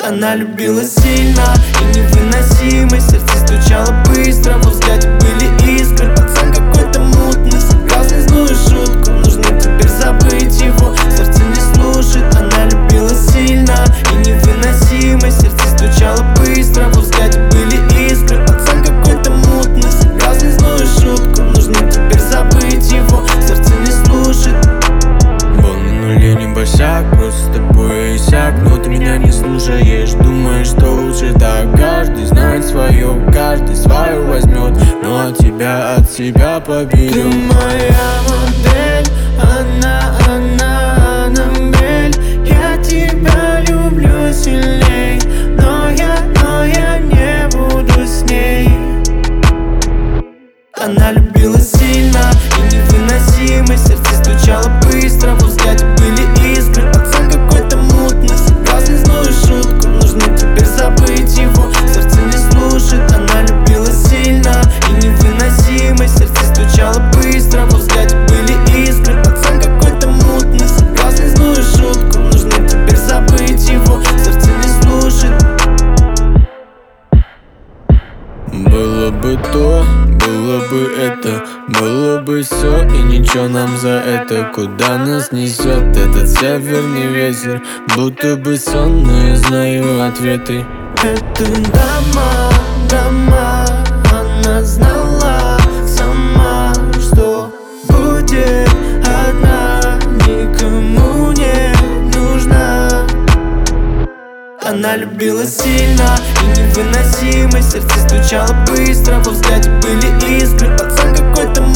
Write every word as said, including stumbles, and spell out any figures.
Она любила сильно и невыносимо, сердце стучало быстро, во взгляде были искры. Пацан какой-то мутный, сыграл злую шутку, нужно теперь забыть его, сердце не слушает. Она любила сильно и невыносимо, сердце стучало быстро, во взгляде были искры. Пацан какой-то мутный, сыграл злую шутку, нужно теперь забыть его, сердце не слушает. Был на нуле не босяк, просто с тобой иссяк. Но ты меня не слушаешь, думаешь, что лучше так. Каждый знает свое, каждый свою возьмет, но от тебя, от себя победил. Ты моя модель, она, она, Аннабель. Я тебя люблю сильней, но я, но я не буду с ней. Она любила сильно и невыносимо, сердце стучало быстро, во взгляде были искры. Пацан какой-то мутный, сыграл злую шутку, нужно теперь забыть его, сердце не слушает. Она любила сильно и невыносимо, сердце стучало быстро, во взгляде были искры. Пацан какой-то мутный, сыграл злую шутку, нужно теперь забыть его, сердце не слушает. Было бы то, было бы это, было бы все, и ничего нам за это. Куда нас несет этот северный ветер, будто бы сон, но я знаю ответы. Это дома, дома, она знала сама, что будет одна, никому не нужна. Она любила сильно и невыносимо, сердце стучало быстро, во взгляде были искры. Пацан какой-то